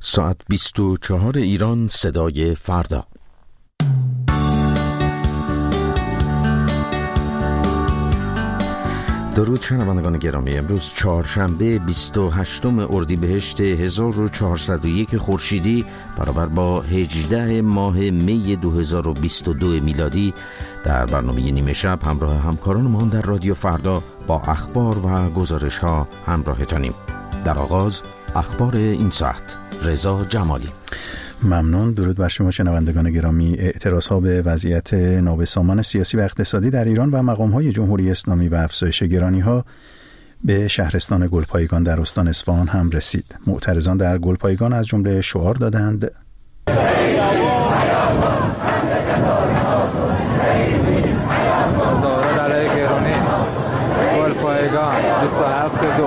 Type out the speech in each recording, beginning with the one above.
ساعت 24 ایران، صدای فردا. درود شنوندگان گرامی. امروز چهارشنبه 28 اردیبهشت 1401 خورشیدی برابر با 18 ماه می 2022 میلادی در برنامه نیمه شب همراه همکارانمان در رادیو فردا با اخبار و گزارش ها همراهتانیم. در آغاز اخبار این ساعت. رضا جمالی. ممنون. درود بر شما شنوندگان گرامی. اعتراض‌ها به وضعیت نابسامان سیاسی و اقتصادی در ایران و مقام‌های جمهوری اسلامی و افزایش گرانی‌ها به شهرستان گلپایگان در استان اصفهان هم رسید. معترضان در گلپایگان از جمله شعار دادند: مظاهره علیه گرانی گلپایگان 27/2.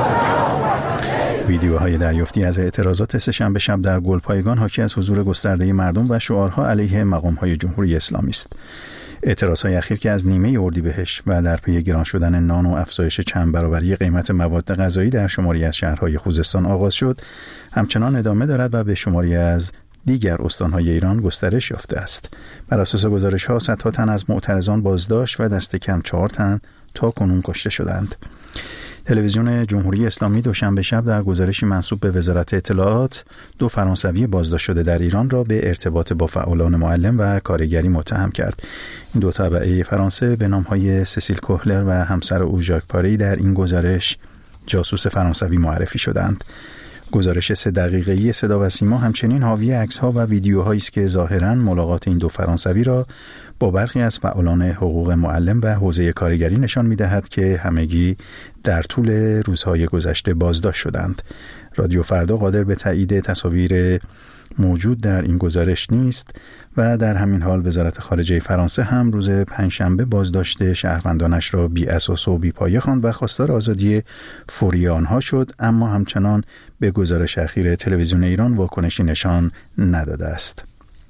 ویدیوهای دریافتی از اعتراضات سه‌شنبه شب در گلپایگان حاکی از حضور گسترده مردم و شعارها علیه مقام‌های جمهوری اسلامی است. اعتراضهای اخیر که از نیمه اردیبهشت و در پی گران شدن نان و افزایش چند برابری قیمت مواد غذایی در شماری از شهرهای خوزستان آغاز شد، همچنان ادامه دارد و به شماری از دیگر استان‌های ایران گسترش یافته است. بر اساس گزارش‌ها صدها تن از معترضان بازداشت و دست کم 4 تن تا کنون کشته شدند. تلویزیون جمهوری اسلامی دوشنبه شب در گزارشی منسوب به وزارت اطلاعات 2 فرانسوی بازداشت شده در ایران را به ارتباط با فعالان معلم و کارگری متهم کرد. این 2 تبعه فرانسه به نام‌های سسیل کوهلر و همسر او ژاک پاری در این گزارش جاسوس فرانسوی معرفی شدند. گزارش 3 دقیقه‌ای صدا و سیما همچنین حاوی عکس‌ها و ویدیوهایی است که ظاهراً ملاقات این 2 فرانسوی را با برخی از فعالان حقوق معلم و حوزه کارگری نشان می‌دهد که همگی در طول روزهای گذشته بازداشت شدند. رادیو فردا قادر به تایید تصاویر موجود در این گزارش نیست و در همین حال وزارت خارجه فرانسه هم روز پنجشنبه بازداشت شهروندانش را بی اساس و بی پایه خواند و خواستار آزادی فوری آنها شد، اما همچنان به گزارش اخیر تلویزیون ایران واکنشی نشان نداده است.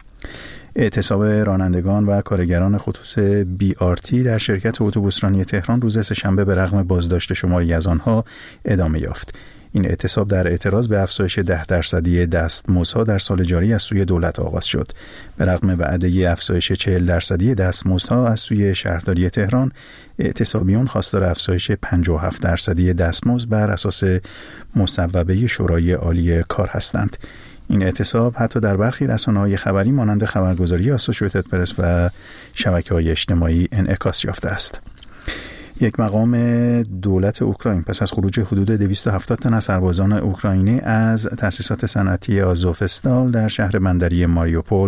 اعتصاب رانندگان و کارگران خصوص BRT در شرکت اتوبوسرانی تهران روز سه‌شنبه به رغم بازداشت شماری از آنها ادامه یافت. این اعتصاب در اعتراض به افزایش 10% دستمزدها در سال جاری از سوی دولت آغاز شد. به رغم وعده افزایش 40% دستمزدها از سوی شهرداری تهران، اعتصابیون خواستار افزایش 57% دستمزد بر اساس مصوبه شورای عالی کار هستند. این اعتصاب حتی در برخی رسانه‌های خبری مانند خبرگزاری آسوشییتد پرس و شبکه‌های اجتماعی انعکاس یافته است. یک مقام دولت اوکراین پس از خروج حدود 270 تن از سربازان اوکراینی از تأسیسات صنعتی آزوفستال در شهر بندری ماریوپول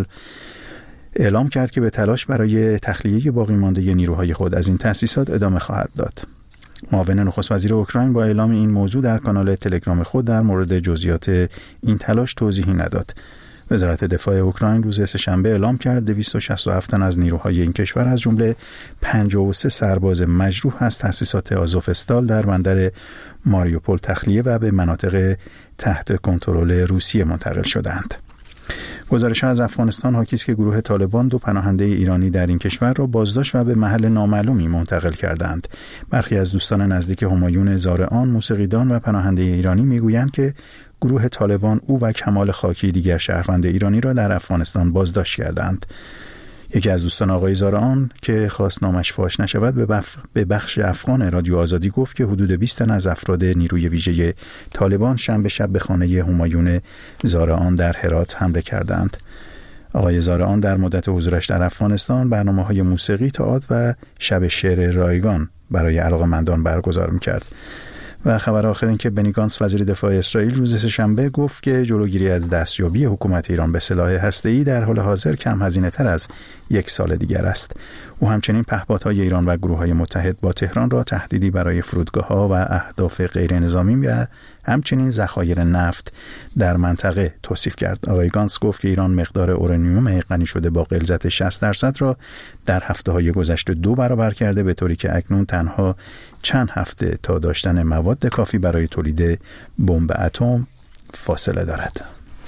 اعلام کرد که به تلاش برای تخلیه باقی مانده نیروهای خود از این تأسیسات ادامه خواهد داد. معاون نخست وزیر اوکراین با اعلام این موضوع در کانال تلگرام خود در مورد جزئیات این تلاش توضیحی نداد. وزارت دفاع اوکراین روز سه‌شنبه اعلام کرد 267 تن از نیروهای این کشور از جمله 53 سرباز مجروح از تأسیسات آزوفستال در بندر ماریوپول تخلیه و به مناطق تحت کنترل روسیه منتقل شدند. گزارش‌ها از افغانستان حاکی است که گروه طالبان 2 پناهنده ایرانی در این کشور را بازداشت و به محل نامعلومی منتقل کردند. برخی از دوستان نزدیک همایون زارعان، موسیقیدان و پناهنده ایرانی میگویند که گروه طالبان او و کمال خاکی دیگر شهروند ایرانی را در افغانستان بازداشت کردند. یکی از دوستان آقای زارعان که خواست نامش فاش نشود به بخش افغان رادیو آزادی گفت که حدود 20 تن از افراد نیروی ویژه طالبان شنبه شب به خانه همایون زارعان در هرات حمله کردند. آقای زارعان در مدت حضورش در افغانستان برنامه‌های موسیقی، تئاتر و شب شعر رایگان برای علاقه‌مندان برگزار می‌کرد. و خبر آخر این که بنی گانتس وزیر دفاع اسرائیل روز سه‌شنبه گفت که جلوگیری از دستیابی حکومت ایران به سلاح هسته‌ای در حال حاضر کم هزینه‌تر از 1 سال دیگر است. او همچنین پهپادهای ایران و گروه‌های متحد با تهران را تهدیدی برای فرودگاه‌ها و اهداف غیر نظامی و همچنین ذخایر نفت در منطقه توصیف کرد. آقای گانتس گفت که ایران مقدار اورانیوم غنی شده با غلظت 60% را در هفته‌های گذشته 2 برابر کرده، به طوری که اکنون تنها چند هفته تا داشتن مواد کافی برای تولید بمب اتم فاصله دارد.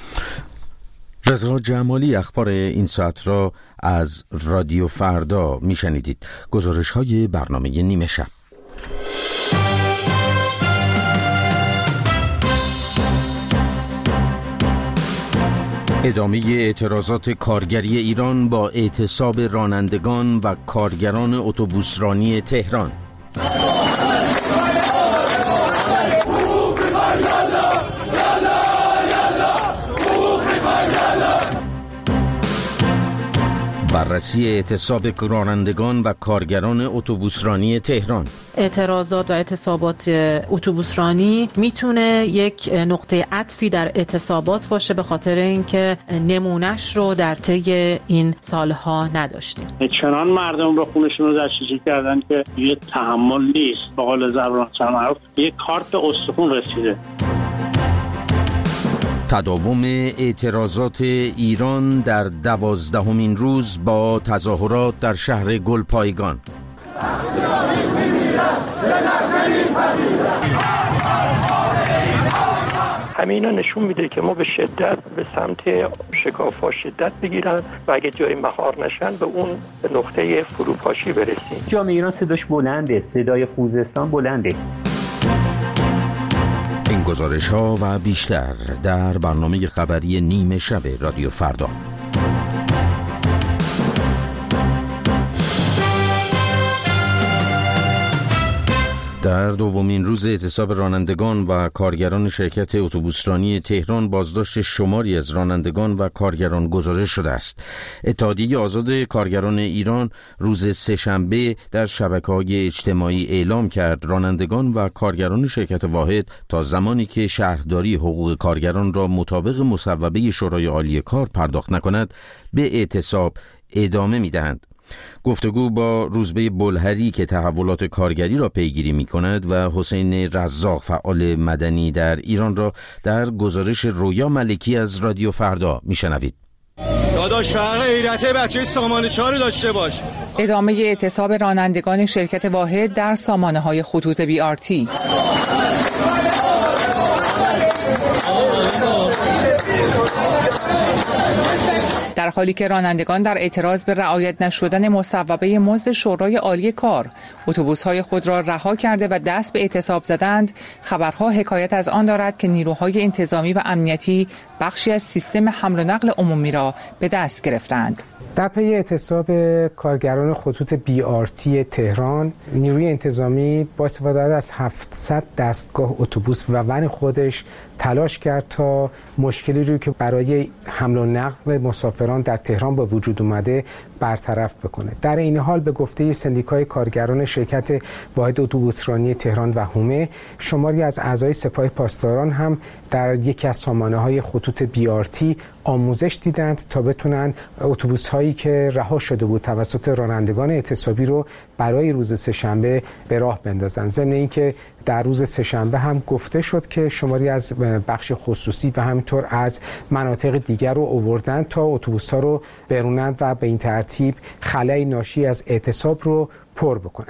رضا جمالی اخبار این ساعت را از رادیو فردا میشنیدید. گزارش‌های برنامه نیمه شب. ادامه اعتراضات کارگری ایران با اعتصاب رانندگان و کارگران اتوبوسرانی تهران. بررسی اعتصاب رانندگان و کارگران اتوبوسرانی تهران. اعتراضات و اعتصابات اتوبوسرانی میتونه یک نقطه عطفی در اعتصابات باشه، به خاطر اینکه نمونهش رو در طی این سالها نداشتیم. چنان مردم رو خونشون رو دسترسی کردن که یه تحمل نیست. به قول زبان معروف یه کارت استخون رسیده. تداوم اعتراضات ایران در 12مین روز با تظاهرات در شهر گلپایگان. همینا نشون میده که ما به شدت به سمت شکاف‌ها شدت بگیرن و اگه جایی مهار نشن به اون نقطه فروپاشی برسیم. جامعه ایران صداش بلنده، صدای خوزستان بلنده. این گزارش ها و بیشتر در برنامه خبری نیمه شب رادیو فردا. در دومین روز اعتصاب رانندگان و کارگران شرکت اتوبوسرانی تهران بازداشت شماری از رانندگان و کارگران گزارش شده است. اتحادیه آزاد کارگران ایران روز سه‌شنبه در شبکه‌های اجتماعی اعلام کرد رانندگان و کارگران شرکت واحد تا زمانی که شهرداری حقوق کارگران را مطابق مصوبه شورای عالی کار پرداخت نکند به اعتصاب ادامه می‌دهند. گفتگو با روزبه بلهری که تحولات کارگری را پیگیری می کند و حسین رزاق فعال مدنی در ایران را در گزارش رویا ملکی از رادیو فردا می شنوید. داداش فرق ایرته بچه سامانه 4 داشته باش. ادامه اعتصاب رانندگان شرکت واحد در سامانه های خطوط BRT. در حالی که رانندگان در اعتراض به رعایت نشدن مصوبه مزد شورای عالی کار اتوبوس‌های خود را رها کرده و دست به اعتصاب زدند، خبرها حکایت از آن دارد که نیروهای انتظامی و امنیتی بخشی از سیستم حمل و نقل عمومی را به دست گرفتند. در پی اعتصاب کارگران خطوط BRT تهران، نیروی انتظامی با استفاده از 700 دستگاه اتوبوس و ون خودش تلاش کرد تا مشکلی رو که برای حمل و نقل مسافران در تهران به وجود اومده برطرف بکنه. در این حال به گفته سندیکای کارگران شرکت واحد اتوبوسرانی تهران و هومه، شماری از اعضای سپاه پاسداران هم در یکی از سامانه‌های خطوط BRT آموزش دیدند تا بتونن اتوبوس‌هایی که رها شده بود توسط رانندگان اعتصابی رو برای روز سه‌شنبه به راه بندازن. ضمن اینکه در روز سه‌شنبه هم گفته شد که شماری از بخش خصوصی و همینطور از مناطق دیگر رو آوردن تا اتوبوس‌ها رو برونند و به این ترتیب خلأی ناشی از اعتصاب رو پر بکنند.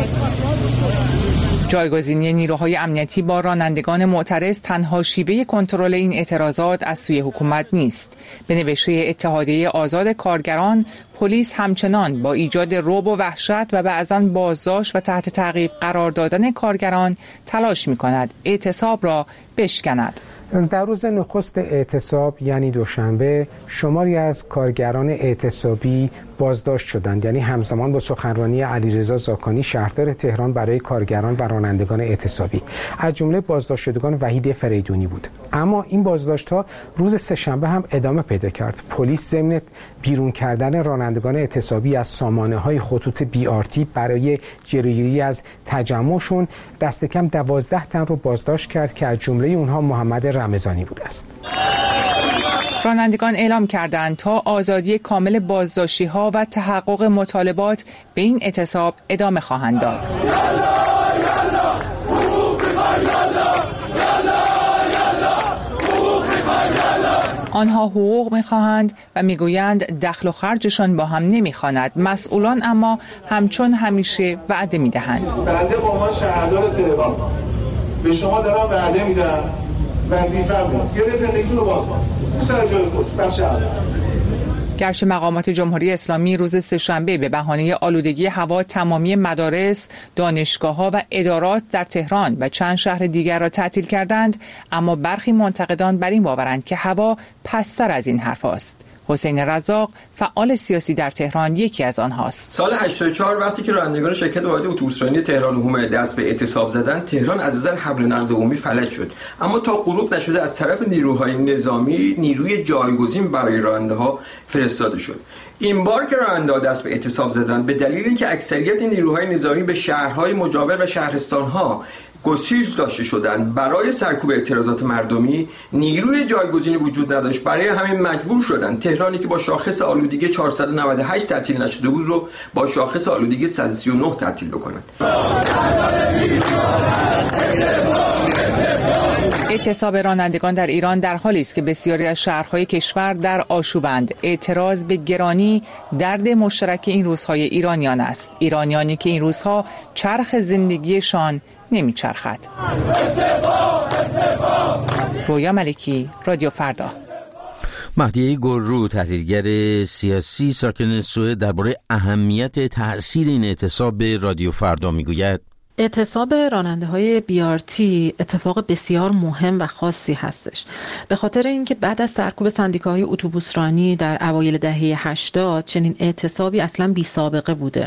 جایگزینی نیروهای امنیتی با رانندگان معترض تنها شیوه کنترل این اعتراضات از سوی حکومت نیست. به نوشته اتحادیه آزاد کارگران، پلیس همچنان با ایجاد رعب و وحشت و بعضاً بازداشت و تحت تعقیب قرار دادن کارگران تلاش می‌کند اعتصاب را بشکند. در روز نخست اعتصاب یعنی دوشنبه، شماری از کارگران اعتصابی بازداشت شدند، یعنی همزمان با سخنرانی علیرضا زاکانی شهردار تهران برای کارگران و رانندگان اعتصابی. از جمله بازداشت شدگان وحید فریدونی بود. اما این بازداشت‌ها روز سه‌شنبه هم ادامه پیدا کرد. پلیس ضمن بیرون کردن رانندگان اعتصابی از سامانه‌های خطوط BRT برای جلوگیری از تجمعشون دست کم 12 تن رو بازداشت کرد که از جمله اونها محمد رمضانی بوده است. رانندگان اعلام کردند تا آزادی کامل بازداشتی‌ها و تحقق مطالبات به این اعتصاب ادامه خواهند داد. آنها حقوق می‌خواهند و می‌گویند دخل و خرجشان با هم نمی‌خواند. مسئولان اما همچون همیشه وعده می‌دهند. بنده با عنوان شهردار تهران به شما دارم وعده وظیفه‌مه. گره زندگیتون رو باز کن. سر جای خود بخش اول. گرچه مقامات جمهوری اسلامی روز سه‌شنبه به بهانه آلودگی هوا تمامی مدارس، دانشگاه‌ها و ادارات در تهران و چند شهر دیگر را تعطیل کردند، اما برخی منتقدان بر این باورند که هوا پست‌تر از این حرف است. حسین رزاق، فعال سیاسی در تهران، یکی از آنهاست. سال 84 وقتی که رانندگان شرکت واحد اتوبوسرانی تهران عمومی دست به اعتصاب زدن، تهران از نظر حمل و نقل عمومی فلج شد. اما تا غروب نشده از طرف نیروهای نظامی نیروی جایگزین برای راننده‌ها فرستاده شد. این بار که راننده‌ها دست به اعتصاب زدن به دلیل اینکه اکثریت نیروهای نظامی به شهرهای مجاور و شهرستان‌ها گسیل داشته شدند برای سرکوب اعتراضات مردمی، نیروی جایگزینی وجود نداشت. برای همین مجبور شدند تهرانی که با شاخص آلودگی 498 تعطیل نشده بود رو با شاخص آلودگی 139 تعطیل بکنند. اعتصاب رانندگان در ایران در حالی است که بسیاری از شهرهای کشور در آشوبند. اعتراض به گرانی درد مشترک این روزهای ایرانیان است. ایرانیانی که این روزها چرخ زندگیشان نمیچرخد. رویا ملکی، رادیو فردا. مهدیه گلرو، تحلیلگر سیاسی ساکن سوئد، درباره اهمیت تأثیر این اعتصاب به رادیو فردا میگوید: اعتصاب راننده‌های BRT اتفاق بسیار مهم و خاصی هستش، به خاطر اینکه بعد از سرکوب سندیکاهای اتوبوسرانی در اوایل دهه 80 چنین اعتصابی اصلا بی سابقه بوده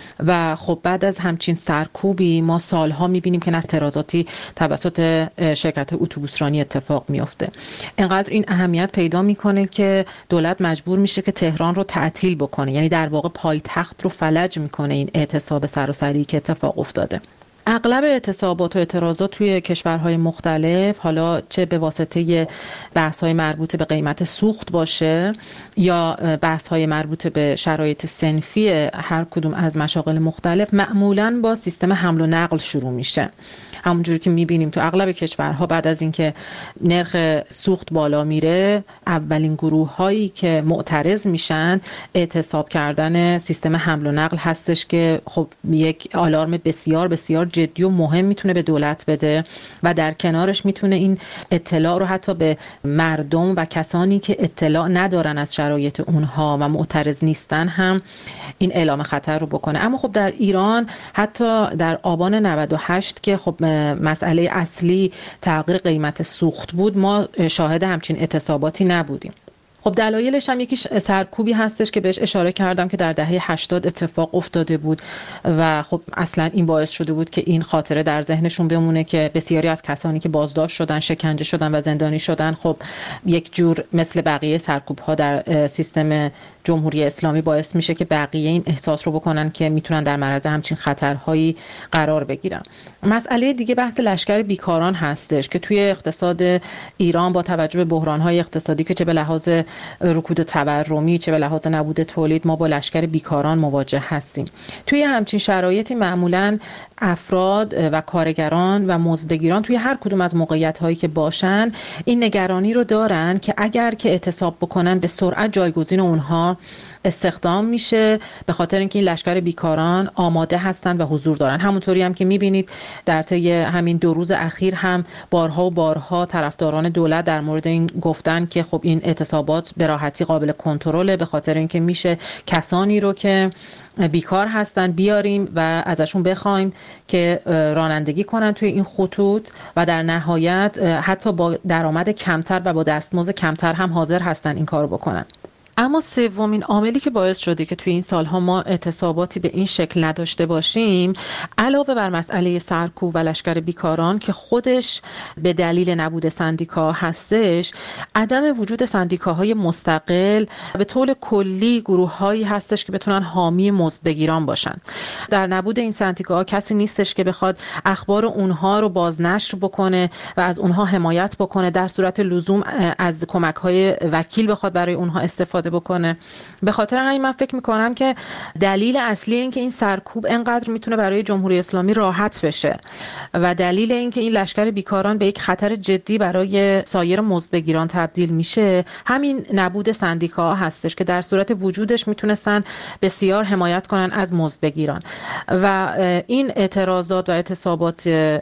و خب بعد از همچین سرکوبی ما سالها می‌بینیم که اعتراضاتی توسط شرکت اتوبوسرانی اتفاق میفته. انقدر این اهمیت پیدا میکنه که دولت مجبور میشه که تهران رو تعطیل بکنه، یعنی در واقع پایتخت رو فلج میکنه این اعتصاب سراسری که اتفاق افتاده. اغلب اعتصابات و اعتراضات توی کشورهای مختلف، حالا چه به واسطه بحث‌های مربوط به قیمت سوخت باشه یا بحث‌های مربوط به شرایط صنفی هر کدوم از مشاغل مختلف، معمولاً با سیستم حمل و نقل شروع میشه. همونجوری که میبینیم تو اغلب کشورها بعد از اینکه نرخ سوخت بالا میره، اولین گروه‌هایی که معترض میشن اعتصاب کردن سیستم حمل و نقل هستش که خب یک آلارم بسیار بسیار جدی و مهم میتونه به دولت بده و در کنارش میتونه این اطلاع رو حتی به مردم و کسانی که اطلاع ندارن از شرایط اونها و معترض نیستن هم این اعلام خطر رو بکنه. اما خب در ایران حتی در آبان 98 که خب مسئله اصلی تغییر قیمت سوخت بود، ما شاهد همچین اعتصاباتی نبودیم. خب دلایلش هم یکیش سرکوبی هستش که بهش اشاره کردم که در دهه 80 اتفاق افتاده بود و خب اصلا این باعث شده بود که این خاطره در ذهنشون بمونه که بسیاری از کسانی که بازداشت شدن، شکنجه شدن و زندانی شدن، خب یک جور مثل بقیه سرکوب‌ها در سیستم جمهوری اسلامی باعث میشه که بقیه این احساس رو بکنن که میتونن در معرض همچین خطرهایی قرار بگیرن. مسئله دیگه بحث لشکر بیکاران هستش که توی اقتصاد ایران با توجه به بحران‌های اقتصادی که چه به لحاظ رکود تورمی چه به لحاظ نبود تولید ما با لشکر بیکاران مواجه هستیم. توی همچین شرایطی معمولاً افراد و کارگران و مزدبگیران توی هر کدوم از موقعیت‌هایی که باشن این نگرانی رو دارن که اگر که اعتصاب بکنن به سرعت جایگزین اونها استخدام میشه، به خاطر اینکه این لشکر بیکاران آماده هستن و حضور دارن. همونطوری هم که میبینید در طی همین 2 روز اخیر هم بارها و بارها طرفداران دولت در مورد این گفتن که خب این اعتصابات به راحتی قابل کنترله، به خاطر اینکه میشه کسانی رو که بیکار هستن بیاریم و ازشون بخوایم که رانندگی کنن توی این خطوط و در نهایت حتی با درآمد کمتر و با دستمزد کمتر هم حاضر هستن این کارو بکنن. اما سومین عاملی که باعث شده که توی این سالها ما اعتصاباتی به این شکل نداشته باشیم، علاوه بر مسئله سرکوب و لشکر بیکاران که خودش به دلیل نبود سندیکا هستش، عدم وجود سندیکاهای مستقل به طور کلی گروه‌هایی هستش که بتونن حامی مزدبگیران باشن. در نبود این سندیکاها کسی نیستش که بخواد اخبار اونها رو بازنشر بکنه و از اونها حمایت بکنه، در صورت لزوم از کمک‌های وکیل بخواد برای اونها استفاده بکنه. به خاطر همین من فکر میکنم که دلیل اصلی این که این سرکوب انقدر میتونه برای جمهوری اسلامی راحت بشه و دلیل این که این لشکر بیکاران به یک خطر جدی برای سایر مزدبگیران تبدیل میشه همین نبود سندیکاها هستش که در صورت وجودش میتونستن بسیار حمایت کنن از مزدبگیران و این اعتراضات و اعتصابات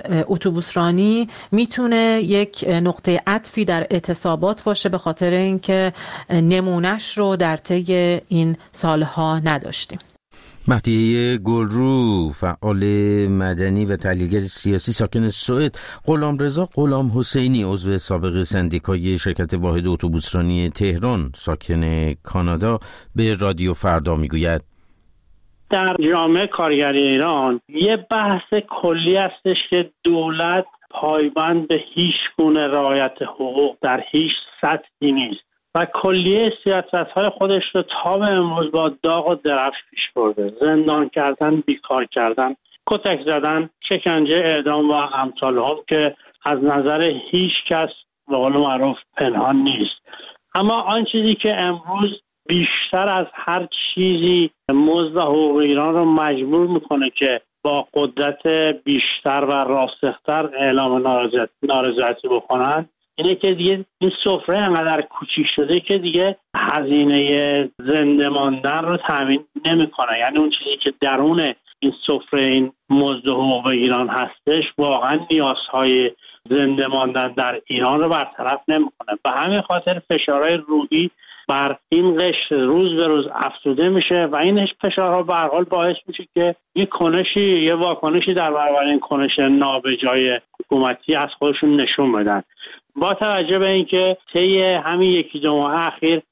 اتوبوسرانی میتونه یک نقطه عطفی در اعتصابات باشه، به خاطر اینکه نمونهش نمونش رو در طی این سالها نداشتیم. مهدیه گلرو، فعال مدنی و تحلیلگر سیاسی ساکن سوئد. غلامرضا غلام حسینی، عضو سابق سندیکای شرکت واحد اتوبوسرانی تهران ساکن کانادا، به رادیو فردا میگوید در جامعه کارگری ایران یه بحث کلی هستش که دولت پایبند به هیچ گونه رعایت حقوق در هیچ سطحی نیست و کلیه سیاست‌های خودش رو تا به امروز با داغ و درفش پیش برده. زندان کردن، بیکار کردن، کتک زدن، شکنجه، اعدام و امثال هم که از نظر هیچ کس به قول معروف پنهان نیست. اما آن چیزی که امروز بیشتر از هر چیزی مزد و حقوق ایران رو مجبور میکنه که با قدرت بیشتر و راسختر اعلام نارضایتی بکنن اینه که دیگه این سفره انقدر کوچیک شده که دیگه هزینه زنده ماندن رو تامین نمیکنه. یعنی اون چیزی که درون این سفره این مزد و حقوق ایران هستش واقعا نیازهای زنده ماندن در ایران رو برطرف نمیکنه. به همین خاطر فشارهای روحی بر این قشر روز به روز افزوده میشه و این فشارها به هر حال باعث میشه که یه واکنشی در برابر این کنش نابجای حکومتی از خودشون نشون بدن. با توجه به اینکه طی همین یکی دو ماه اخیر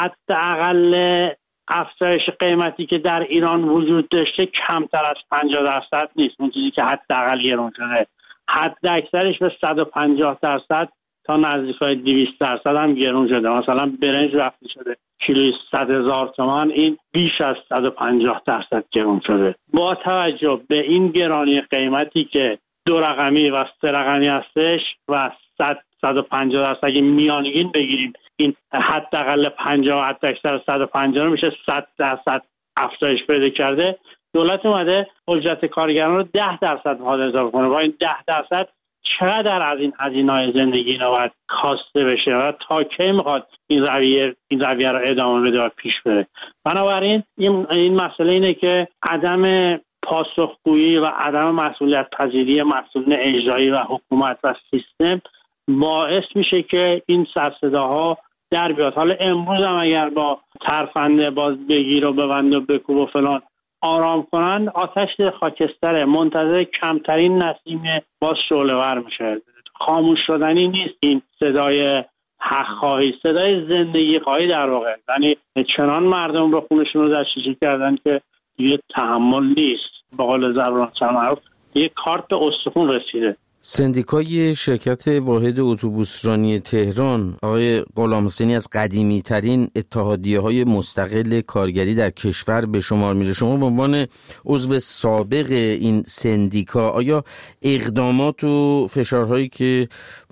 حداقل افزایش قیمتی که در ایران وجود داشته کمتر از 50% نیست. اون چیزی که حداقل گرون شده حد اکثرش به 150% تا نزدیکای 200% هم گرون شده. مثلا برنج وقتی شده کیلوی 100,000 تومان، این بیش از 150% گرون شده. با توجه به این گرانی قیمتی که 2 رقمی و 3 رقمی هستش و 150% اگه میانگین بگیریم این حداقل 50 و حد اکثر 150 میشه 100% افزایش پیدا کرده. دولت اومده اجرت کارگران رو 10% میخواد اضافه کنه. با این 10% چقدر از این هزینه‌های زندگی اینا باید کاسته بشه و تا کی میخواد این رویه رو ادامه بده و پیش بره. بنابراین این مسئله اینه که عدم پاسخگویی و عدم مسئولیت پذیری مسئولین اجرایی و حکومت و سیستم باعث میشه که این سرصداها در بیاد. حالا امروز هم اگر با ترفنده باز بگیر و ببند و بکوب و فلان آرام کنن، آتش خاکستر منتظر کمترین نسیم باز شعله‌ور میشه. خاموش شدنی نیست این صدای حق خواهی، صدای زندگی خواهی در واقع. یعنی چنان مردم رو خونشون رو دستشویی کردن که دیگه تحمل نیست. به قول زبان معروف یه کارت به استخون رسیده. سندیکای شرکت واحد اتوبوسرانی تهران، آقای غلام حسینی، از قدیمی ترین اتحادیه‌های مستقل کارگری در کشور به شمار میره. شما به عنوان عضو سابق این سندیکا آیا اقدامات و فشارهایی که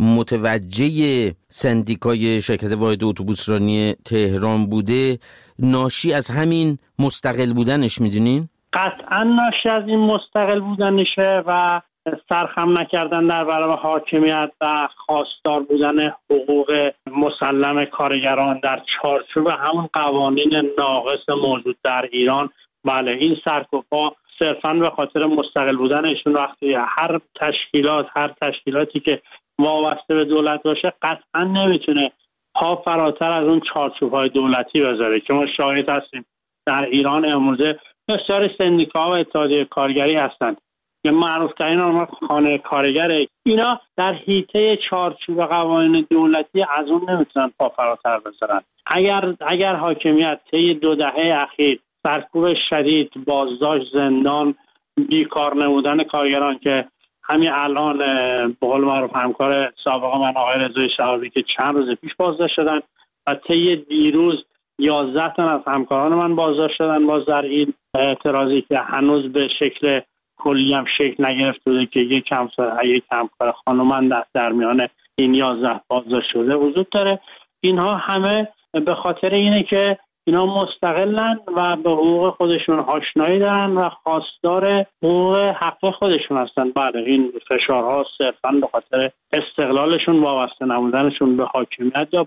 متوجه سندیکای شرکت واحد اتوبوسرانی تهران بوده ناشی از همین مستقل بودنش میدونین؟ قطعا ناشی از این مستقل بودنشه و سرخم نکردن در برابر حاکمیت و خواستار بودن حقوق مسلم کارگران در چارچوب همون قوانین ناقص موجود در ایران. بله، این سرکوفا صرفاً به خاطر مستقل بودنشون وقتی هر تشکیلاتی که وابسته به دولت باشه قطعا نمیتونه پا فراتر از اون چارچوب‌های دولتی بذاره که ما شاهد هستیم در ایران امروزه بسیاری سندیکاها و اتحادیه کارگری هستند که معروف‌ترین اونها خانه کارگره. اینا در حیطه چارچوب قوانین دولتی از اون نمیتونن پا فراتر بذارن. اگر حاکمیت طی 2 دهه اخیر سرکوب شدید، بازداشت، زندان، بیکار نمودن کارگران که همین الان به قول معروف همکار سابق من آقای رضای شهابی که چند روز پیش بازداشت شدن و طی دیروز 11 تن از همکاران من بازداشت شدن باز در این اعتراضی که هنوز به شکل کلی هم شکل نگرفته بوده که یک همکار خانومن در میان این 11 بازداشت شده وجود داره. اینها همه به خاطر اینه که اینا مستقلن و به حقوق خودشون آشنایی دارن و خواستار حقوق حق خودشون هستن. بعد این فشارها صرفاً به خاطر استقلالشون، وابسته نمودنشون به حاکمیت یا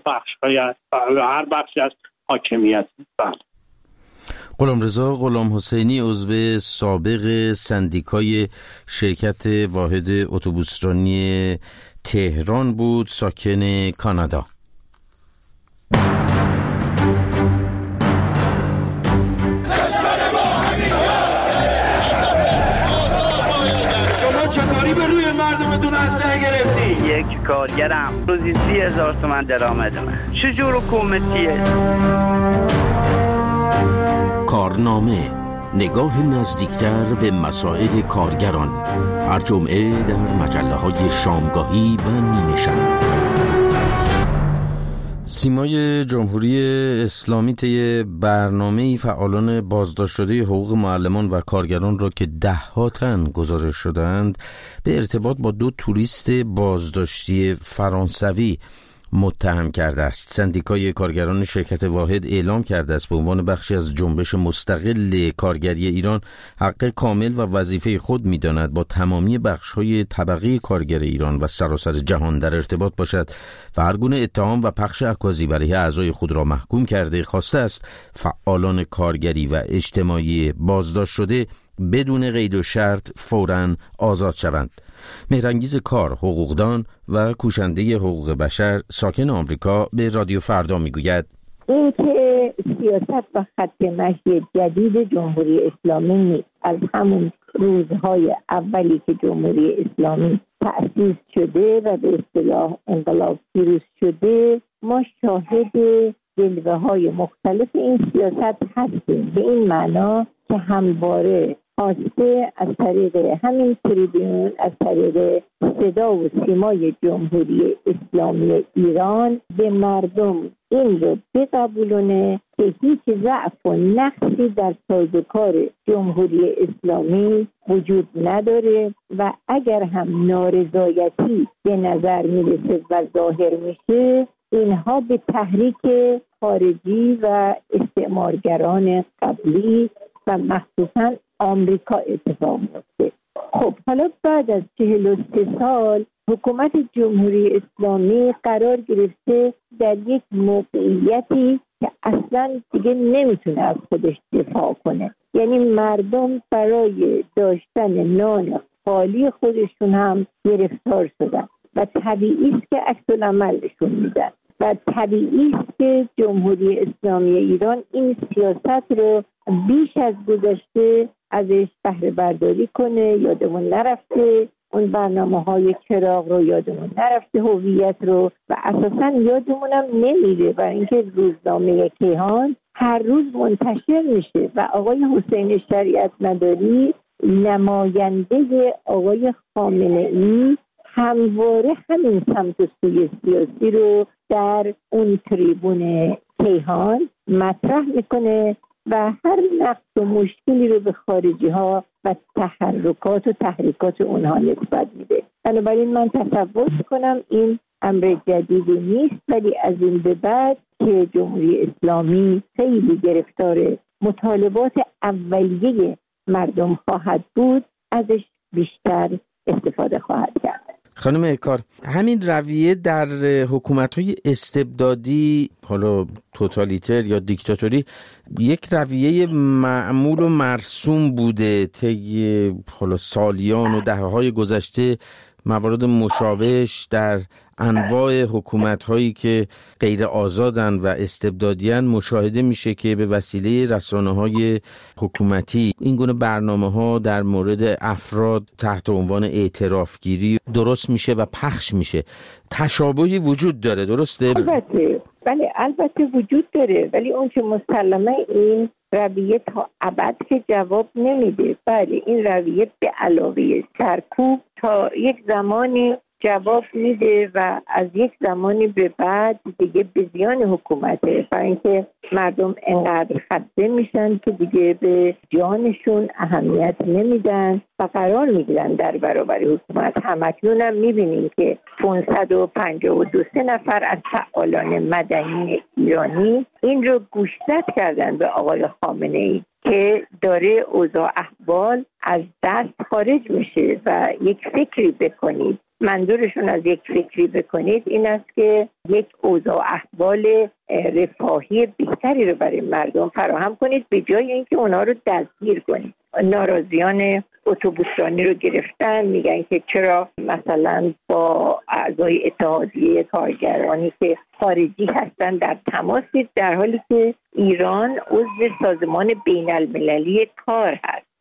هر بخشی از حاکمیت. بعد غلامرضا غلام حسینی، عضو سابق سندیکای شرکت واحد اتوبوسرانی تهران بود، ساکن کانادا. مردمتون اسلحه گرفتی؟ یک کارگرم روزی 30,000 تومان درآمد من. چجور حکومتیه؟ کارنامه، نگاه نزدیکتر به مسائل کارگران، هر جمعه در مجله‌های شامگاهی و نیمه شب. سیمای جمهوری اسلامی طی برنامه‌ای فعالان بازداشت شده حقوق معلمان و کارگران را که 10 تن گزارش شدند به ارتباط با 2 توریست بازداشتی فرانسوی متهم کرده است. سندیکای کارگران شرکت واحد اعلام کرده است به عنوان بخشی از جنبش مستقل کارگری ایران حق کامل و وظیفه خود می‌داند با تمامی بخش‌های طبقه کارگر ایران و سراسر جهان در ارتباط باشد و هر گونه اتهام و پخش اکاذی علیه اعضای خود را محکوم کرده. خواسته است فعالان کارگری و اجتماعی بازداشت شده بدون قید و شرط فوراً آزاد شوند. مهرانگیز کار، حقوقدان و کوشنده حقوق بشر ساکن آمریکا به رادیو فردا میگوید این که سیاست و خط مشی جدید جمهوری اسلامی نیست. از همون روزهای اولی که جمهوری اسلامی تأسیس شده و به اصطلاح انقلاب پیروز شده ما شاهد جلوه های مختلف این سیاست هستیم، به این معنا که همواره خواسته از طریق همین تریبیون، از طریق صدا و سیمای جمهوری اسلامی ایران به مردم این رو بقبولونه که هیچ ضعف و نقصی در سازوکار جمهوری اسلامی وجود نداره و اگر هم نارضایتی به نظر میرسه و ظاهر میشه اینها به تحریک خارجی و استعمارگران قبلی و مخصوصاً آمریکا اتفاق میفته. خب حالا بعد از 43 سال حکومت جمهوری اسلامی قرار گرفته در یک موقعیتی که اصلا دیگه نمیتونه از خودش دفاع کنه. یعنی مردم برای داشتن نان خالی خودشون هم گرفتار شدن و طبیعی است که عکس العمل نشون میدن و طبیعی است که جمهوری اسلامی ایران این سیاست رو بیش از گذشته ازش بهره برداری کنه. یادمون نرفته اون برنامه‌های چراغ رو، یادمون نرفته هویت رو و اساساً یادمونم نمیره و اینکه روزنامه کیهان هر روز منتشر میشه و آقای حسین شریعت مداری نماینده آقای خامنه‌ای همواره همین سمت و سوی سیاسی رو در اون تریبون کیهان مطرح میکنه و هر نقص و مشکلی رو به خارجی ها و تحرکات و تحریکات اونها نسبت میده. بنابراین من تصور میکنم این امر جدیدی نیست، ولی از این به بعد که جمهوری اسلامی خیلی گرفتار مطالبات اولیه مردم خواهد بود ازش بیشتر استفاده خواهد کرد. خانم کار، همین رویه در حکومت‌های استبدادی، حالا توتالیتر یا دیکتاتوری، یک رویه معمول و مرسوم بوده طی حالا سالیان و دهه‌های گذشته. موارد مشابهش در انواع حکومت‌هایی که غیر آزادن و استبدادیان مشاهده میشه که به وسیله رسانه‌های حکومتی این گونه برنامه‌ها در مورد افراد تحت عنوان اعترافگیری درست میشه و پخش میشه. تشابهی وجود داره، درسته؟ البته وجود داره، ولی اون که مسلمه این رویه تا ابد که جواب نمیده. بله این رویه به علاوه سرکوب تا یک زمانی جواب میده و از یک زمانی به بعد دیگه به زیان حکومته، برای اینکه مردم انقدر خسته میشن که دیگه به جانشون اهمیت نمیدن و قرار میگیرن در برابر حکومت. همکنون هم میبینیم که 552 نفر از فعالان مدنی ایرانی این رو گوشزد کردن به آقای خامنه‌ای که داره اوضاع احوال از دست خارج میشه و یک فکری بکنید. منظورشون از یک فکری بکنید این است که یک اوضاع احوال رفاهی بهتری رو برای مردم فراهم کنید به جای اینکه اونا رو دستگیر کنید. ناراضیان اتوبوسرانی رو گرفتن، میگن که چرا مثلا با اعضای اتحادیه کارگرانی که خارجی هستن در تماسید، در حالی که ایران عضو سازمان بین المللی کار هست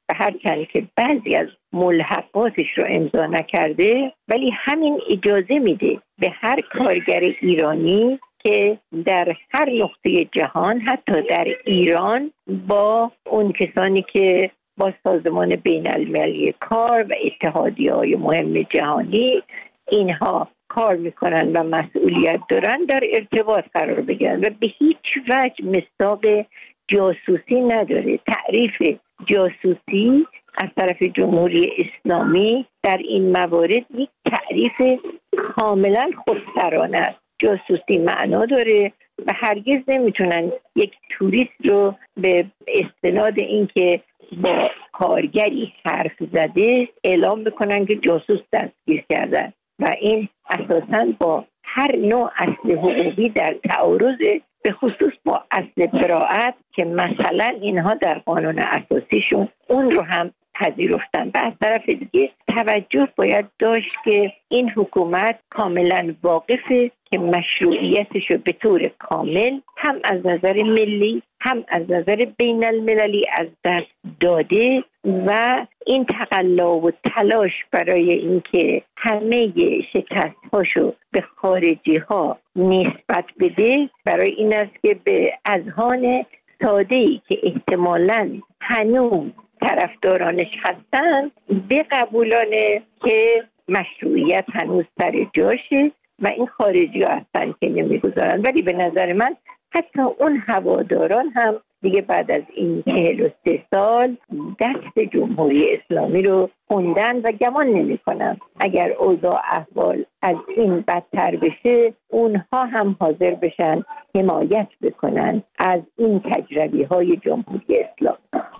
و هرچند که بعضی از ملحقاتش رو امضا نکرده، ولی همین اجازه میده به هر کارگر ایرانی که در هر نقطه جهان، حتی در ایران، با اون کسانی که با سازمان بین المللی کار و اتحادیه‌های مهم جهانی اینها کار میکنن و مسئولیت دارن در ارتباط قرار بگیرن و به هیچ وجه مصداق جاسوسی نداره. تعریف جاسوسی از طرف جمهوری اسلامی در این موارد یک تعریف کاملا خودسرانه است. جاسوسی معنا داره و هرگز نمیتونن یک توریست رو به استناد اینکه با کارگری حرف زده اعلام بکنن که جاسوس دستگیر کردن و این اساساً با هر نوع اصل حقوقی در تعارض، به خصوص با اصل براءت که مثلا اینها در قانون اساسیشون اون رو هم پذیرفتن. و از طرف دیگه توجه باید داشت که این حکومت کاملا واقفه که مشروعیتش رو به طور کامل هم از نظر ملی هم از نظر بین المللی از دست داده و این تقلا و تلاش برای اینکه همه شکست‌هاشو به خارجی ها نسبت بده برای این است که به اذهان ساده‌ای که احتمالاً هنوز طرفدارانش هستن بقبولانه که مشروعیت هنوز سر جاشه و این خارجی ها هستن که نمیگذارن. ولی به نظر من حتی اون هواداران هم دیگه بعد از این 43 سال دست جمهوری اسلامی رو خوندن و گمان نمی کنم اگر اوضاع احوال از این بدتر بشه اونها هم حاضر بشن حمایت بکنن از این تجربی های جمهوری اسلامی.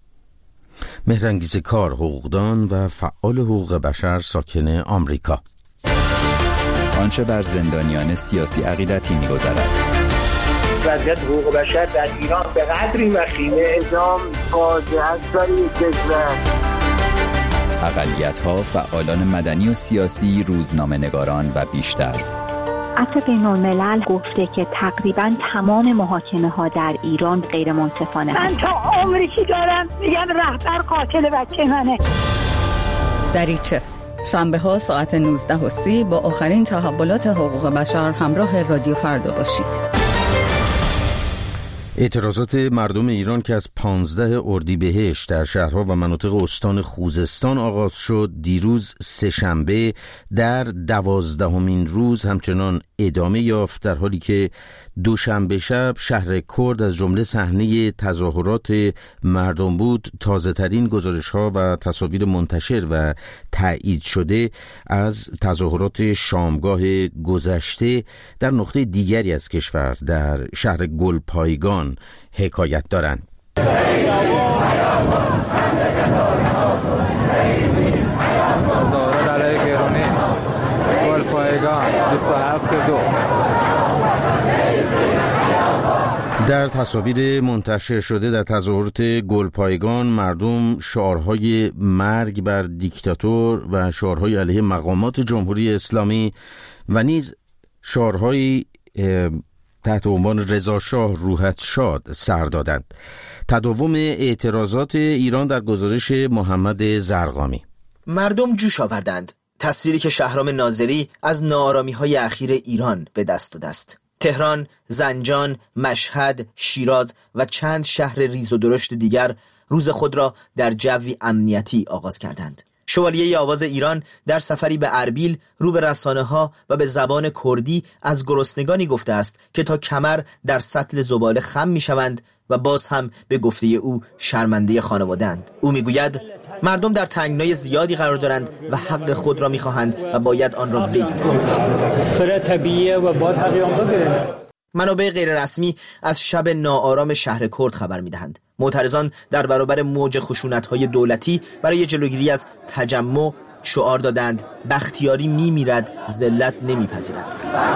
مهرانگیز کار، حقوقدان و فعال حقوق بشر ساکن آمریکا. آنچه بر زندانیان سیاسی عقیدتی می‌گذرد. وضعیت حقوق بشر در ایران به قدری وخیمه اعدام فاجعه است برای کشور. اقلیت‌ها، فعالان مدنی و سیاسی، روزنامه‌نگاران و بیشتر. عفو بین‌الملل گفته که تقریباً تمام محاکمه‌ها در ایران غیر منصفانه من تا عمری که دارم میگم رهبر قاتل بچه منه. دریچه شنبه‌ها ساعت 19:30 با آخرین تحولات حقوق بشر همراه رادیو فردا باشید. اعتراضات مردم ایران که از 15 اردیبهشت در شهرها و مناطق استان خوزستان آغاز شد، دیروز سه‌شنبه در 12مین روز همچنان ادامه یافت، در حالی که دوشنبه شب شهر کرد از جمله صحنه تظاهرات مردم بود. تازه ترین گزارش ها و تصاویر منتشر و تایید شده از تظاهرات شامگاه گذشته در نقطه دیگری از کشور در شهر گلپایگان حکایت دارند. تظاهرات علیه گرونی گلپایگان 27/2. در تصاویر منتشر شده در تظاهرات گلپایگان مردم شعارهای مرگ بر دیکتاتور و شعارهای علیه مقامات جمهوری اسلامی و نیز شعارهای تحت عنوان رضا شاه روحت شاد سر دادند. تداوم اعتراضات ایران در گزارش محمد زرقامی. مردم جوش آوردند. تصویری که شهرام ناظری از ناآرامی‌های اخیر ایران به دست داده است. تهران، زنجان، مشهد، شیراز و چند شهر ریز و درشت دیگر روز خود را در جوی امنیتی آغاز کردند. شوالیه آواز ایران در سفری به اربیل رو به رسانه‌ها و به زبان کردی از گرسنگانی گفته است که تا کمر در سطل زباله خم می‌شوند و باز هم به گفته او شرمنده خانواده‌اند. او میگوید مردم در تنگنای زیادی قرار دارند و حق خود را می‌خواهند و باید آن را بگیرند. طبیعیه و باید حق آن بگیرند. منابع غیررسمی از شب ناآرام شهر کرد خبر می‌دهند. معترضان در برابر موج خشونت‌های دولتی برای جلوگیری از تجمع شعار دادند بختیاری می‌میرد، ذلت نمی‌پذیرد.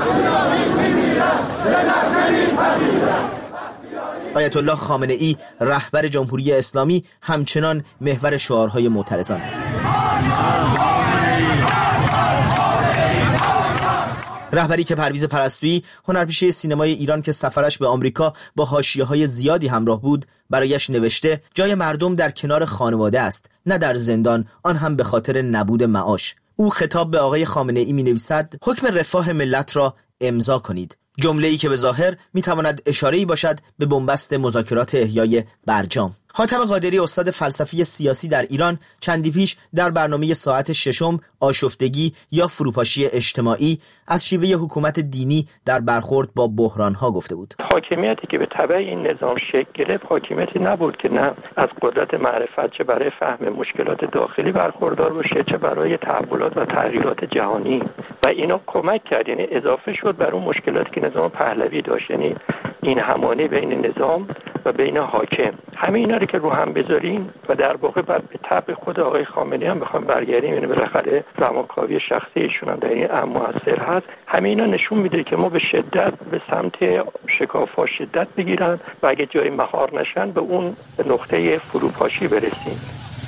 آیت الله خامنه‌ای رهبر جمهوری اسلامی همچنان محور شعارهای معترضان است. رهبری که پرویز پرستویی، هنرپیشه سینمای ایران که سفرش به آمریکا با حاشیه‌های زیادی همراه بود، برایش نوشته جای مردم در کنار خانواده است، نه در زندان، آن هم به خاطر نبود معاش. او خطاب به آقای خامنه‌ای می‌نویسد حکم رفاه ملت را امضا کنید، جمله‌ای که به ظاهر می‌تواند اشاره‌ای باشد به بنبست مذاکرات احیای برجام. حاتم قادری، استاد فلسفی سیاسی در ایران، چندی پیش در برنامه ساعت ششم آشفتگی یا فروپاشی اجتماعی از شیوه حکومت دینی در برخورد با بحران‌ها گفته بود. حاکمیتی که به تبع این نظام شکل گرفت حاکمیتی نبود که نه از قدرت معرفت چه برای فهم مشکلات داخلی برخوردار باشه، چه برای تحولات و تغییرات جهانی، و اینا کمک کرد، یعنی اضافه شد بر اون مشکلاتی که نظام پهلوی داشت، یعنی این همانی بین نظام و بین حاکم. همه اینا رو که رو هم بذاریم و در واقع بعد به تبع خود آقای خامنه‌ای هم بخوام برگردیم، یعنی بالاخره زمانکاوی شخصی ایشون هم در این امر موثر هست. همه اینا نشون میده که ما به شدت به سمت شکاف‌ها شدت بگیرن و اگه جای مهار نشن به اون نقطه فروپاشی برسیم.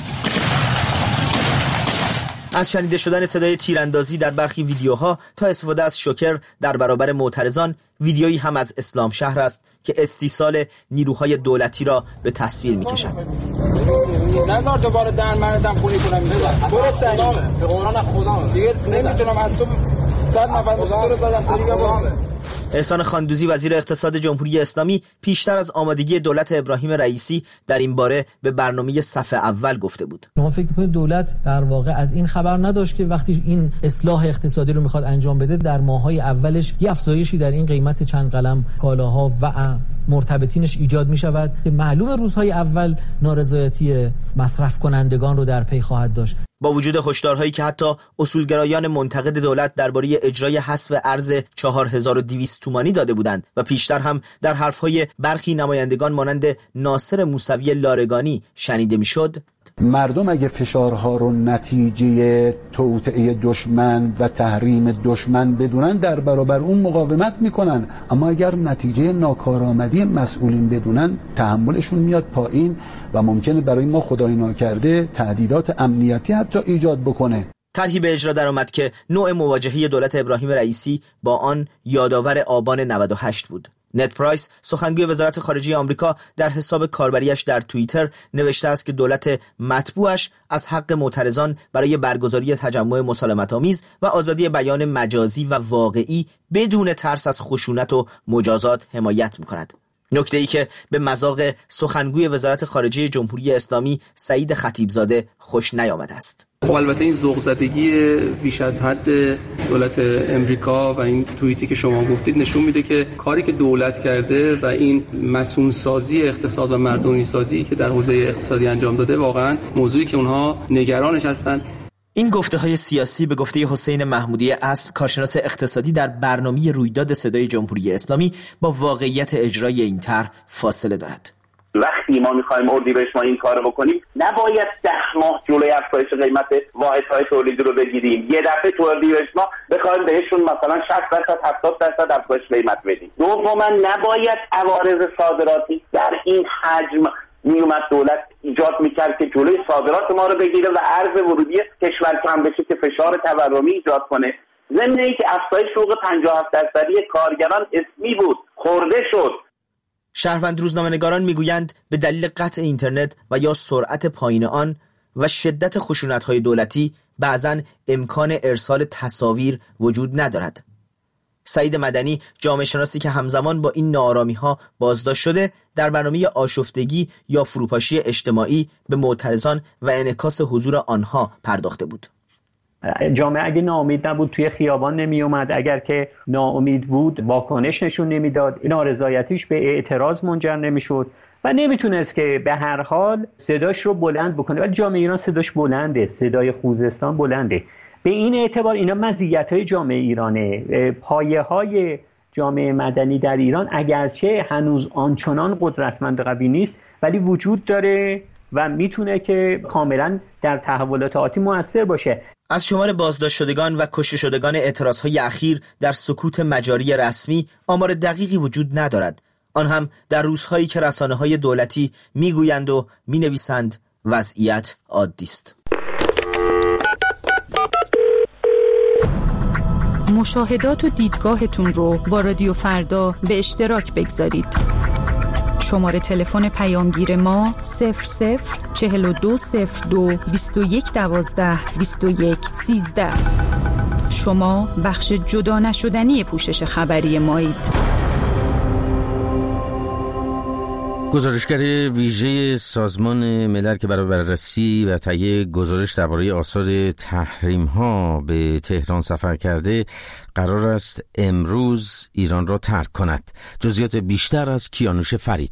از شنیده شدن صدای تیراندازی در برخی ویدیوها تا استفاده از شوکر در برابر معترضان، ویدیویی هم از اسلام شهر است که استیصال نیروهای دولتی را به تصویر می‌کشد. نذار دوباره دهن منو خونی کنم. برو سلام به قرآن خدا دیگه نمیتونم از تو 100 نفر مصور بزنم دیگه. احسان خاندوزی، وزیر اقتصاد جمهوری اسلامی، پیشتر از آمادگی دولت ابراهیم رئیسی در این باره به برنامه صف اول گفته بود. شما فکر می‌کنید دولت در واقع از این خبر نداشت که وقتی این اصلاح اقتصادی رو میخواد انجام بده در ماه‌های اولش یه افزایشی در این قیمت چند قلم کالاها و مرتبطینش ایجاد می‌شود که معلوم روزهای اول نارضایتی مصرف کنندگان رو در پی خواهد داشت. با وجود هشدارهایی که حتی اصولگرایان منتقد دولت درباره اجرای حذف ارز 4200 تومانی داده بودند و پیشتر هم در حرفهای برخی نمایندگان مانند ناصر موسوی لارگانی شنیده میشد، مردم اگه فشارها رو نتیجه توطئه دشمن و تحریم دشمن بدونن در برابر اون مقاومت میکنن، اما اگر نتیجه ناکارآمدی مسئولین بدونن تحملشون میاد پایین و ممکنه برای ما خدای ناکرده تهدیدات امنیتی حتی ایجاد بکنه. طرحی به اجرا درآمد که نوع مواجهه دولت ابراهیم رئیسی با آن یادآور آبان 98 بود. نت پرایس، سخنگوی وزارت خارجه آمریکا، در حساب کاربریش در توییتر نوشته است که دولت مطبوعش از حق معترضان برای برگزاری تجمع مسالمت‌آمیز و آزادی بیان مجازی و واقعی بدون ترس از خشونت و مجازات حمایت می‌کند. نکته‌ای که به مذاق سخنگوی وزارت خارجه جمهوری اسلامی سعید خطیبزاده خوش نیامده است. خب البته این ذوق‌زدگی بیش از حد دولت امریکا و این توییتی که شما گفتید نشون میده که کاری که دولت کرده و این مسئول‌سازی اقتصاد و مردمی‌سازی که در حوزه اقتصادی انجام داده واقعا موضوعی که اونها نگرانش هستن. این گفته‌های سیاسی به گفته حسین محمودی اصل، کارشناس اقتصادی، در برنامه رویداد صدای جمهوری اسلامی با واقعیت اجرای این طرح فاصله دارد. وقتی ما می‌خوایم اردیبهشت ما این کارو بکنیم، نباید 10 ماه جلوی افزایش قیمت واحدهای تولیدی رو بگیریم. یه دفعه تو اردیبهشت ما بخوایم بهشون مثلا 60% 70% افزایش قیمت بدیم. دوما نباید عوارض صادراتی در این حجم میومد دولت ایجاد میکرد که جلوی صادرات ما رو بگیره و ارز ورودی کشور کم بشه که فشار تورمی ایجاد کنه. ضمن اینکه افزایش حقوق 57% کارگران اسمی بود، خورده شد. شهروند روزنامه‌نگاران میگویند به دلیل قطع اینترنت و یا سرعت پایین آن و شدت خشونت‌های دولتی بعضاً امکان ارسال تصاویر وجود ندارد. سعید مدنی، جامعه شناسی که همزمان با این ناآرامی‌ها بازداشت شده، در برنامه آشفتگی یا فروپاشی اجتماعی به معترضان و انعکاس حضور آنها پرداخته بود. جامعه اگه ناامید نبود توی خیابان نمی اومد، اگر که ناامید بود واکنش نشون نمیداد، نارضایتیش به اعتراض منجر نمیشد و نمیتونست که به هر حال صداش رو بلند بکنه. ولی جامعه ایران صداش بلنده، صدای خوزستان بلنده. به این اعتبار اینا مزیت‌های جامعه ایرانه. پایه‌های جامعه مدنی در ایران اگرچه هنوز آنچنان قدرتمند قوی نیست ولی وجود داره و میتونه که کاملا در تحولات آتی مؤثر باشه. از شمار بازداشت شدگان و کشته شدگان اعتراضهای اخیر در سکوت مجاری رسمی آمار دقیقی وجود ندارد، آن هم در روزهایی که رسانه‌های دولتی میگویند و مینویسند وضعیت عادی است. مشاهدات و دیدگاهتون رو با رادیو فردا به اشتراک بگذارید. شماره تلفن پیامگیر ما 004202 2112 2113. شما بخش جدا نشدنی پوشش خبری مایید. گزارشگر ویژه سازمان ملل که برای بررسی و تهیه گزارش درباره آثار تحریم‌ها به تهران سفر کرده قرار است امروز ایران را ترک کند. جزئیات بیشتر از کیانوش فرید.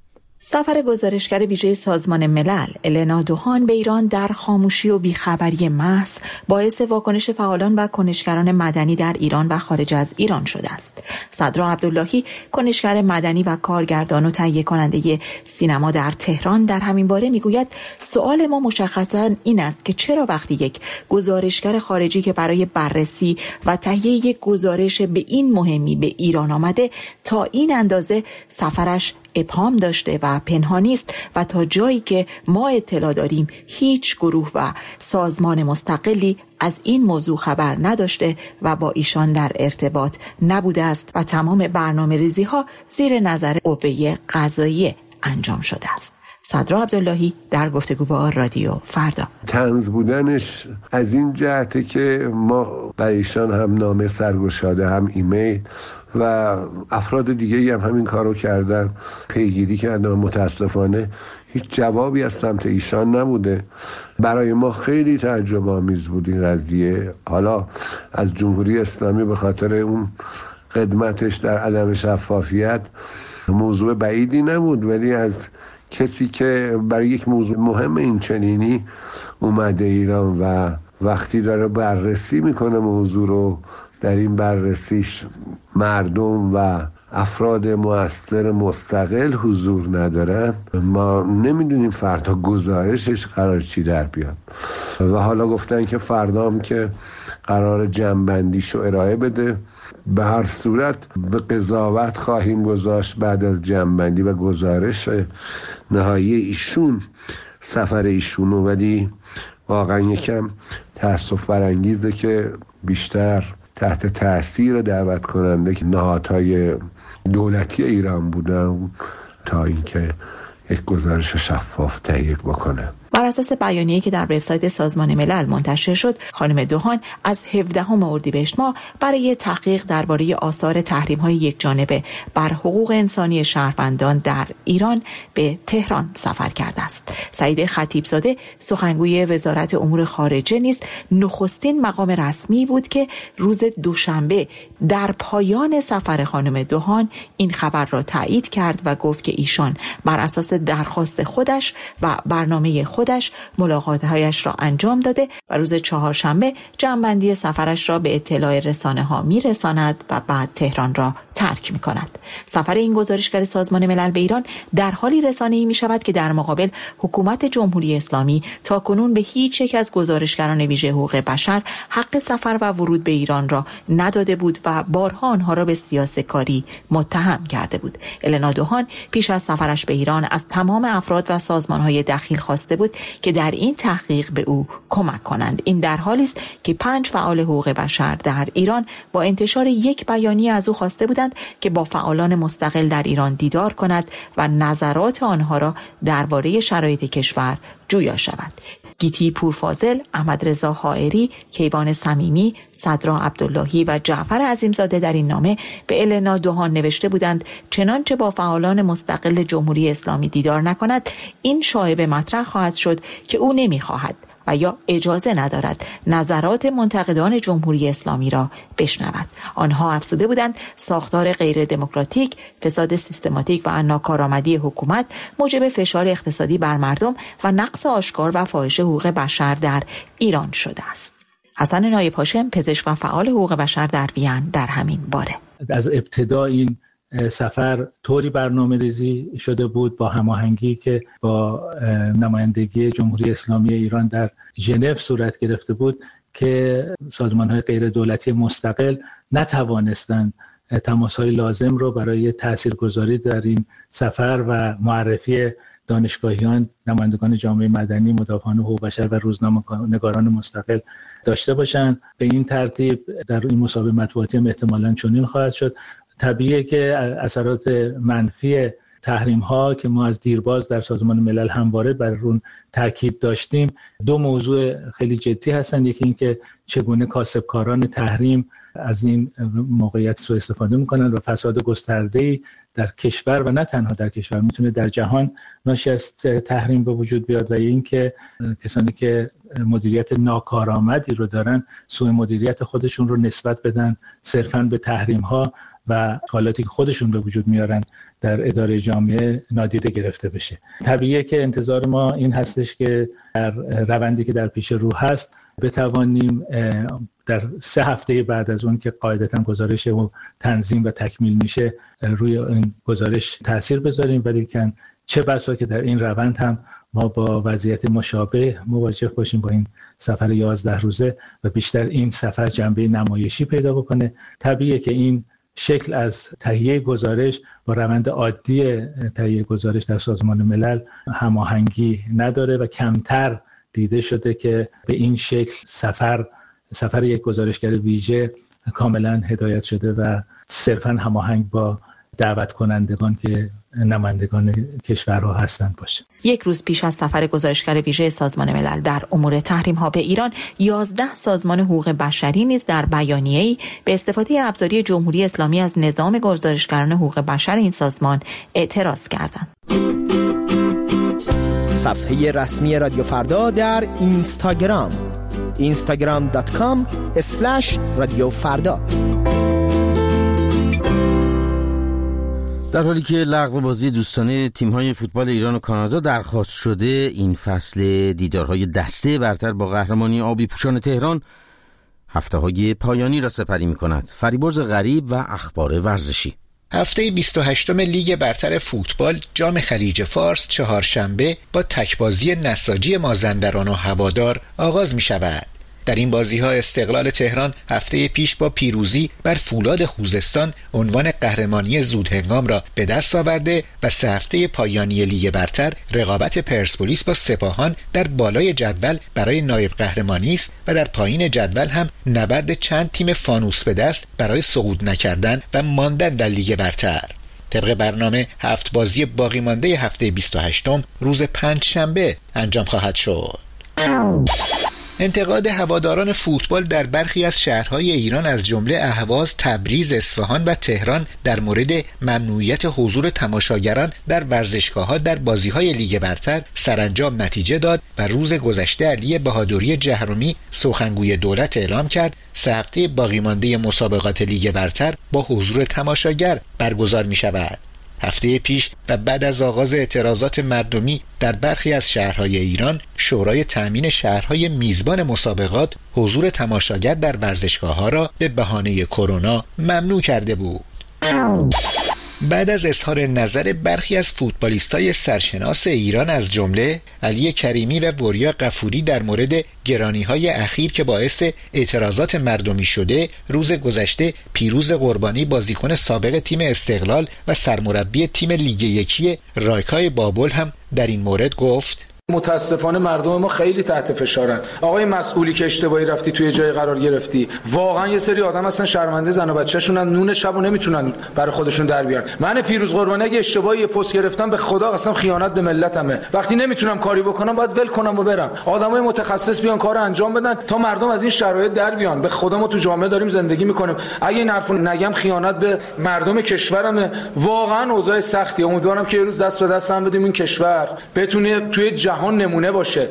سفر گزارشگر ویژه سازمان ملل النا دوهان به ایران در خاموشی و بیخبری محض باعث واکنش فعالان و کنشگران مدنی در ایران و خارج از ایران شده است. صدرا عبداللهی، کنشگر مدنی و کارگردان و تهیه کننده سینما در تهران، در همین باره میگوید سوال ما مشخصاً این است که چرا وقتی یک گزارشگر خارجی که برای بررسی و تهیه یک گزارش به این مهمی به ایران آمده تا این اندازه سفرش ابهام داشته و پنهانی است و تا جایی که ما اطلاع داریم هیچ گروه و سازمان مستقلی از این موضوع خبر نداشته و با ایشان در ارتباط نبوده است و تمام برنامه‌ریزی ها زیر نظر قوه قضاییه انجام شده است. صدرا عبداللهی در گفتگو با رادیو فردا: طنز بودنش از این جهته که ما برای ایشان هم نامه سرگشاده، هم ایمیل و افراد دیگه هم همین کارو کردن، پیگیری کردن و متاسفانه هیچ جوابی از سمت ایشان نبوده. برای ما خیلی تعجب آمیز بود این قضیه. حالا از جمهوری اسلامی به خاطر اون خدمتش در عدم شفافیت موضوع بعیدی نبود، ولی از کسی که برای یک موضوع مهم این چنینی اومده ایران و وقتی داره بررسی میکنه موضوع رو، در این بررسیش مردم و افراد مؤثر مستقل حضور ندارن، ما نمیدونیم فردا گزارشش قرار چی در بیاد. و حالا گفتن که فردا هم که قرار جمع‌بندیشو ارائه بده. به هر صورت به قضاوت خواهیم گذاشت بعد از جمع‌بندی و گزارش نهایی ایشون سفر ایشونو، ولی واقعا یکم تأسف برانگیزه که بیشتر تحت تأثیر دعوت کننده که نهادهای دولتی ایران بودن تا اینکه یک گزارش شفاف تهیه بکنه. بر اساس بیانیه‌ای که در وبسایت سازمان ملل منتشر شد، خانم دوهان از 17 اردیبهشت ماه برای تحقیق درباره آثار تحریم‌های یکجانبه بر حقوق انسانی شهروندان در ایران به تهران سفر کرده است. سعید خطیبزاده، سخنگوی وزارت امور خارجه، نیز نخستین مقام رسمی بود که روز دوشنبه در پایان سفر خانم دوهان این خبر را تایید کرد و گفت که ایشان بر اساس درخواست خودش و برنامه خودش ملاقات‌هایش را انجام داده و روز چهارشنبه جمع‌بندی سفرش را به اطلاع رسانه‌ها می‌رساند و بعد تهران را ترک می‌کند. سفر این گزارشگر سازمان ملل به ایران در حالی رسانه‌ای می‌شود که در مقابل حکومت جمهوری اسلامی تاکنون به هیچ یک از گزارشگران ویژه حقوق بشر حق سفر و ورود به ایران را نداده بود و بارها آنها را به سیاست‌کاری متهم کرده بود. النا دوهان پیش از سفرش به ایران از تمام افراد و سازمان‌های دخیل خواسته بود که در این تحقیق به او کمک کنند. این در حالی است که 5 فعال حقوق بشر در ایران با انتشار یک بیانیه از او خواسته بودند که با فعالان مستقل در ایران دیدار کند و نظرات آنها را درباره شرایط کشور جویا شود. گیتی پورفاضل، احمد رضا حائری، کیوان صمیمی، صدرا عبداللهی و جعفر عظیمزاده در این نامه به النا دوهان نوشته بودند چنانچه با فعالان مستقل جمهوری اسلامی دیدار نکند، این شایبه مطرح خواهد شد که او نمیخواهد و یا اجازه ندارد نظرات منتقدان جمهوری اسلامی را بشنود. آنها افزوده بودند ساختار غیر دموکراتیک، فساد سیستماتیک و ناکارآمدی حکومت موجب فشار اقتصادی بر مردم و نقض آشکار و فاحش حقوق بشر در ایران شده است. حسن نایب هاشم، پزشک و فعال حقوق بشر در وین، در همین باره: از ابتدا این سفر طوری برنامه ریزی شده بود با هماهنگی که با نمایندگی جمهوری اسلامی ایران در ژنو صورت گرفته بود که سازمان‌های غیر دولتی مستقل نتوانستند تماس‌های لازم رو برای تاثیرگذاری در این سفر و معرفی دانشگاهیان، نمایندگان جامعه مدنی، مدافعان حقوق بشر و روزنامه‌نگاران مستقل داشته باشند. به این ترتیب در این مسابقه مطبوعاتی هم احتمالاً چنین خواهد شد. طبیعیه که اثرات منفی تحریم ها که ما از دیرباز در سازمان ملل همواره بر اون تاکید داشتیم، دو موضوع خیلی جدی هستند. یکی این که چگونه کاسبکاران تحریم از این موقعیت سوء استفاده میکنن و فساد گسترده‌ای در کشور و نه تنها در کشور میتونه در جهان ناشی از تحریم به وجود بیاد و این که کسانی که مدیریت ناکارآمدی رو دارن سوء مدیریت خودشون رو نسبت بدن صرفاً به تحریم ها و حالاتی که خودشون به وجود میارن در اداره جامعه نادیده گرفته بشه. طبیعیه که انتظار ما این هستش که در روندی که در پیش رو هست بتوانیم در 3 هفته بعد از اون که قاعدتاً گزارش و تنظیم و تکمیل میشه روی این گزارش تأثیر بذاریم، ولی که چه بسا که در این روند هم ما با وضعیت مشابه مواجه باشیم با این سفر 11 روزه و بیشتر این سفر جنبه نمایشی پیدا بکنه. طبیعیه که این شکل از تهیه گزارش با روند عادی تهیه گزارش در سازمان ملل هماهنگی نداره و کمتر دیده شده که به این شکل سفر یک گزارشگر ویژه کاملا هدایت شده و صرفاً هماهنگ با دعوت کنندگان که نمایندگان کشورها هستند باشه. یک روز پیش از سفر گزارشگر ویژه سازمان ملل در امور تحریم ها به ایران، 11 سازمان حقوق بشری نیز در بیانیه‌ای به استفاده ابزاری جمهوری اسلامی از نظام گزارشگران حقوق بشر این سازمان اعتراض کردند. صفحه رسمی رادیو فردا در اینستاگرام instagram.com/رادیو فردا. در حالی که لغو بازی دوستانه تیم‌های فوتبال ایران و کانادا درخواست شده، این فصل دیدارهای دسته برتر با قهرمانی آبی پوشان تهران هفته‌های پایانی را سپری می‌کند. فریبرز غریب و اخبار ورزشی. هفته 28م لیگ برتر فوتبال جام خلیج فارس چهارشنبه با تکبازی نساجی مازندران و هوادار آغاز می‌شود. در این بازی‌ها استقلال تهران هفته پیش با پیروزی بر فولاد خوزستان عنوان قهرمانی زودهنگام را به دست آورده و 3 هفته پایانی لیگ برتر رقابت پرسپولیس با سپاهان در بالای جدول برای نایب قهرمانی است و در پایین جدول هم نبرد چند تیم فانوس به دست برای صعود نکردن و ماندن در لیگ برتر. طبق برنامه 7 بازی باقی مانده هفته 28م روز پنجشنبه انجام خواهد شد. انتقاد هواداران فوتبال در برخی از شهرهای ایران از جمله اهواز، تبریز، اصفهان و تهران در مورد ممنوعیت حضور تماشاگران در ورزشگاه‌ها در بازی‌های لیگ برتر سرانجام نتیجه داد و روز گذشته علی بهادری جهرمی سخنگوی دولت اعلام کرد 3 هفته باقی مانده مسابقات لیگ برتر با حضور تماشاگر برگزار می‌شود. هفته پیش و بعد از آغاز اعتراضات مردمی در برخی از شهرهای ایران، شورای تأمین شهرهای میزبان مسابقات حضور تماشاگر در ورزشگاه‌ها را به بهانه کرونا ممنوع کرده بود. بعد از اظهار نظر برخی از فوتبالیستای سرشناس ایران از جمله علی کریمی و وریا غفوری در مورد گرانی‌های اخیر که باعث اعتراضات مردمی شده، روز گذشته پیروز قربانی بازیکن سابق تیم استقلال و سرمربی تیم لیگ 1 رایکای بابل هم در این مورد گفت: متاسفانه مردم ما خیلی تحت فشارن. آقای مسئولی که اشتباهی رفتی توی جای قرار گرفتی، واقعا یه سری آدم هستن شرمنده زن و بچه‌شونن، نون شبو نمیتونن برای خودشون در بیارن. من پیروز قربانی اگه اشتباهی یه پست گرفتم به خدا قسم خیانت به ملتمه. وقتی نمیتونم کاری بکنم باید ول کنم و برم. آدمای متخصص بیان کارو انجام بدن تا مردم از این شرایط در بیان. به خدا ما تو جامعه داریم زندگی میکنیم. اگه این حرفو نگم خیانت به مردم کشورمه. واقعا اوضاع سختیه. امیدوارم که یه روز دست به دست هم بدیم این کشور بتونه توی جهان نمونه باشه.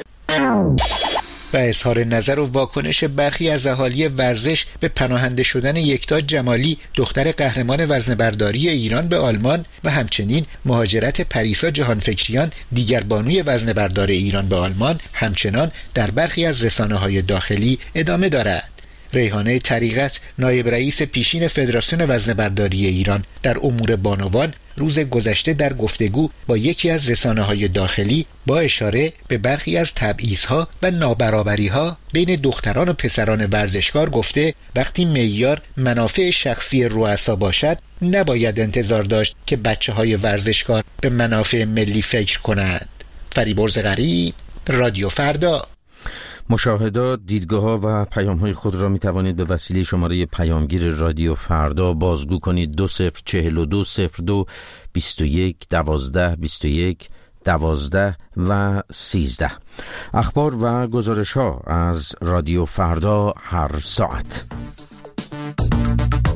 و اظهار نظر و واکنش برخی از اهالی ورزش به پناهنده شدن یکتا جمالی دختر قهرمان وزنه‌برداری ایران به آلمان و همچنین مهاجرت پریسا جهانفکریان دیگر بانوی وزنه‌بردار ایران به آلمان همچنان در برخی از رسانه‌های داخلی ادامه دارد. ریحانه طریقت نایب رئیس پیشین فدراسیون وزنه‌برداری ایران در امور بانوان روز گذشته در گفتگو با یکی از رسانه‌های داخلی با اشاره به برخی از تبعیض‌ها و نابرابری‌ها بین دختران و پسران ورزشکار گفته وقتی معیار منافع شخصی رؤسا باشد نباید انتظار داشت که بچه‌های ورزشکار به منافع ملی فکر کنند. فریبرز غریب، رادیو فردا. مشاهدات، دیدگاه‌ها و پیام‌های خود را می‌توانید به وسیله شماره پیامگیر رادیو فردا بازگو کنید. 204202 21 12 21 12 و 13. اخبار و گزارش‌ها از رادیو فردا هر ساعت.